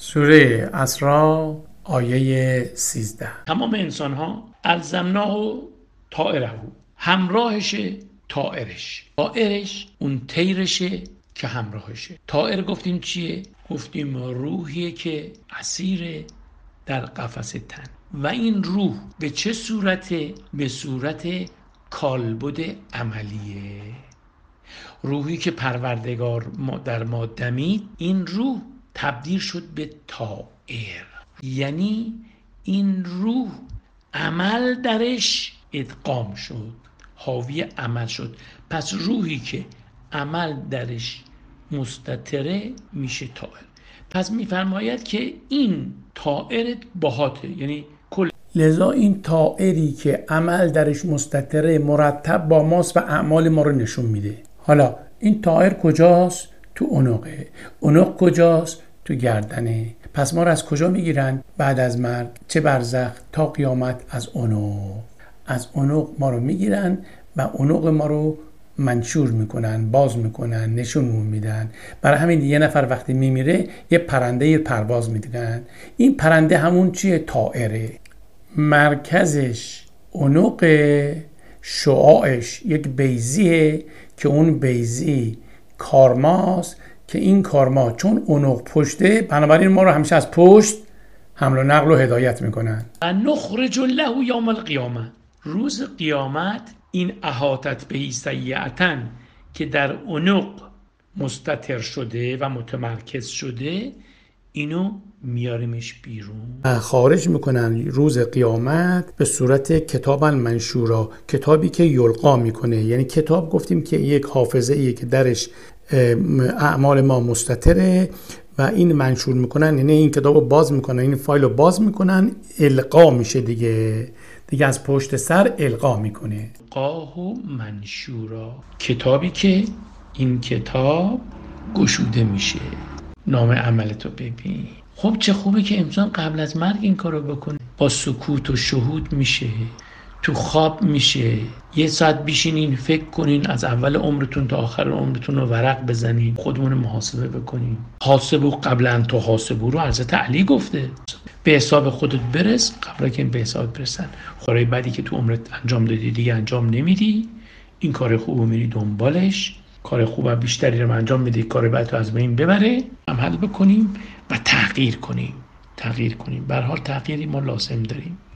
سوره اسراء آیه 13. تمام انسان ها الزمناه طائره، همراهشه طائرش اون طیرشه که همراهشه. طائر گفتیم چیه؟ گفتیم روحیه که اسیر در قفس تن. و این روح به چه صورته؟ به صورت کالبد عملیه. روحی که پروردگار در ما دمید، این روح تبدیل شد به طائر، یعنی این روح عمل درش ادغام شد، حاوی عمل شد. پس روحی که عمل درش مستتره میشه طائر. پس میفرماید که این طائرت باهاته، یعنی کل. لذا این طائری که عمل درش مستتره مرتب با ماست و اعمال ما رو نشون میده. حالا این طائر کجاست؟ تو عنقه. عنق کجاست؟ تو گردنه. پس ما رو از کجا میگیرن؟ بعد از مرگ چه برزخ تا قیامت از عنق ما رو میگیرن و عنق ما رو منشور میکنن، باز میکنن، نشونمون میدن. برای همین یه نفر وقتی میمیره یه پرنده پرواز میدن. این پرنده همون چیه؟ طائره. مرکزش عنق، شعاعش یک بیضیه که اون بیضی کارماست که این کارما چون عنق پشته، بنابراین ما رو همیشه از پشت حمل و نقل و هدایت میکنن. نخرج له یوم القیامه، روز قیامت این احاطت به سیئتن که در عنق مستتر شده و متمرکز شده، اینو میاریمش بیرون، خارج میکنن روز قیامت به صورت کتابا منشورا، کتابی که یلقا میکنه. یعنی کتاب گفتیم که یک حافظه ایه که درش اعمال ما مستتره و این منشور میکنن، یعنی این کتابو باز میکنن، این فایلو باز میکنن، القا میشه دیگه از پشت سر القا میکنه. قاه و منشورا، کتابی که این کتاب گشوده میشه. نام عملتو ببین. خب چه خوبه که انسان قبل از مرگ این کارو بکنه. با سکوت و شهود میشه، تو خواب میشه. یه ساعت بشینین فکر کنین، از اول عمرتون تا آخر عمرتون رو ورق بزنین، خودمون محاسبه بکنین. حاسبو قبل ان تحاسبو رو حضرت علی گفته. به حساب خودت برس قبل که به حساب برسن. کارهای بدی که تو عمرت انجام دادی دیگه انجام نمیدی، این کار خوبو میری دنبالش، کار خوب بیشتری رو انجام میدی، کار بد رو از بین ببره. عمل بکنیم و تغییر کنیم. به هر حال تغییری ما لازم داریم.